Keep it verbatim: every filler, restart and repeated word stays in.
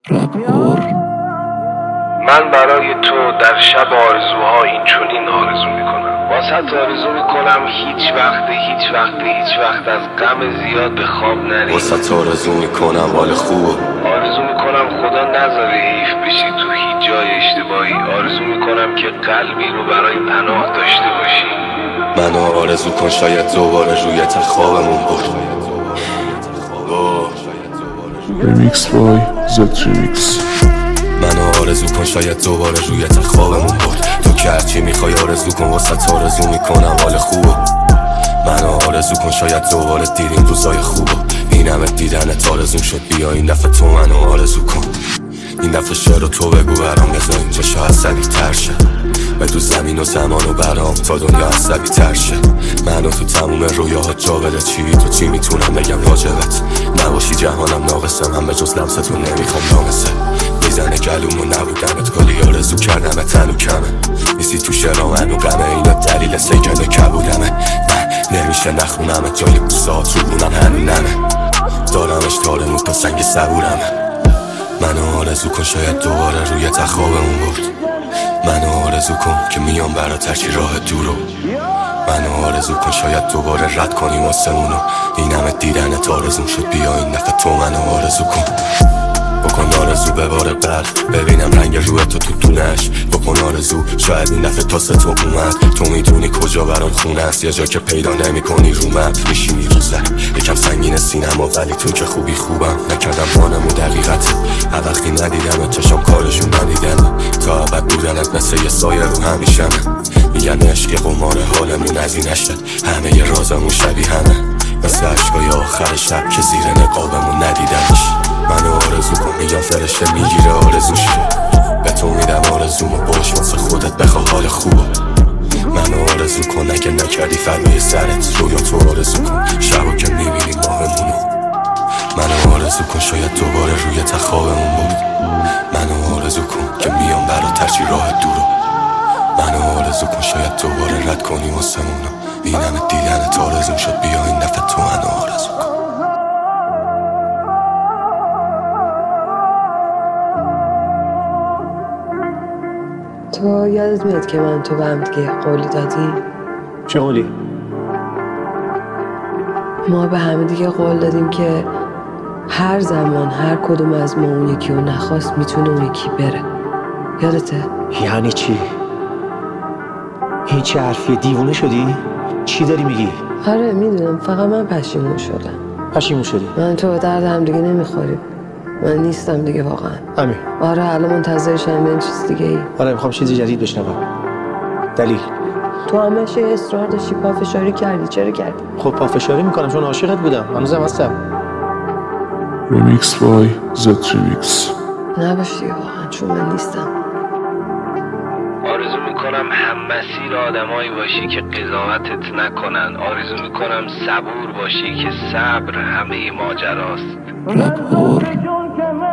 رپور. من برای تو در شب آرزوها این چنین آرزو میکنم، واسه آرزو میکنم هیچ وقت هیچ وقت هیچ وقت از غم زیاد به خواب نری. واسه آرزو میکنم حال خوب، آرزو میکنم خدا نذاره حیف بشی تو هیچ جای اشتباهی. آرزو میکنم که قلبی رو برای پناه داشته باشی. منو آرزو کن شاید دوباره روی تخت خوابمون برد. ریمیکس بای زد ریمیکس. منو آرزو کن شاید دوباره روی تخت خوابمون برد. تو که هرچی میخوای آرزو کن، واسه آرزو میکنم حال خوب. منو آرزو کن شاید دوباره دیدیم روزای خوب. این همه دیدنت آرزوم شد، بیا این دفعه تو منو آرزو کن. این دفعه شعر تو بگو برام، بذار اینجا شا عصبی تر شه. بدو زمین و زمان و برام تا دنیا عصبی تر شه. منو تو تموم رویاها جا بده، چی تو چی میتونم بگم راجبت. نباشی جهانم ناقصه، من به جز لمستون نمیخوام نامسه. میزنه گلوم و نبودمت، کلی آرزو کردم تنو کمه. نیستی تو شعرام هنو غمه، اینا دلیل سیکن کبودمه. نه نمیشه نخونم جای بوسات رو بونم هنونمه. دارمش تارمون تا سنگ صبورمه. منو آرزو کن شاید دوباره روی تخت خوابمون برد. منو آرزو کن که میام برات هرچی راه دورو. منو آرزو کن شاید دوباره رد کنیم آسمونو. این همه دیدنت آرزوم شد، بیا این دفعه تو منو آرزو کن. بکن آرزو به بار بر، ببینم رنگ روی تو تو دونش. بکن آرزو شاید این دفعه تاسه تو اومد. تو میدونی کجا برام خونه است، یه جا که پیدا نمی کنی رو مپ. میشی میروزه یکم سنگین سینما، ولی تو که خوبی خوبم. نکردم بانمو دقیقت، هر وقتی ندیدم چشم کارشون ندیدم. تا ابد بودنت مثل یه سایه رو همیشمه. میگن عشق قمار حالمون از این نشد، همه ی رازمون شبیه همه. مثل عشقای آخر شب که زیر نقابمون ندیدمش. منو آرزو کن میگم فرشته میگیره آرزوش. به تو میدم آرزومو باش واسه خودت بخوا حال خوبو. منو آرزو کن اگه نکردی فردای سرت، رویا تو آرزو کن شبا که میبینی ماهمونو. منو آرزو کن شاید دوباره روی تخت خوابمون برد. منو آرزو کن که میام برات هرچی راه دورو. منو آرزو کن شاید دوباره رد کنیم آسمونو. این همه دیدنت آرزوم شد، بیا این دفعه تو منو آرزو کن. تو یادت میاد که من تو به هم دیگه قولی دادیم؟ چه قولی؟ ما به همه دیگه قول دادیم که هر زمان هر کدوم از ما اون یکی رو نخواست میتونه اون یکی بره. یادته؟ یعنی چی؟ هیچ حرفی؟ دیوونه شدی؟ چی داری میگی؟ آره میدونم، فقط من پشیمون شدم. پشیمون شدی؟ من تو درد هم دیگه نمیخوریم. من نیستم دیگه واقعا. همین. آره الان منتظرشم این چیز دیگه ای. آره میخوام چیزی جدید بشنوم. دلیل؟ تو همش اصرار داشتی، پافشاری کردی. چرا کردی؟ خب پافشاری میکنم چون عاشقت بودم، هنوزم هستم. ریمیکس بای زد ریمیکس. نباشی واقعا، چون من نیستم. آرزو میکنم هم مسیر آدمایی باشی که قضاوتت نکنن. آرزو میکنم صبور باشی که صبر همه ماجراست. رپور.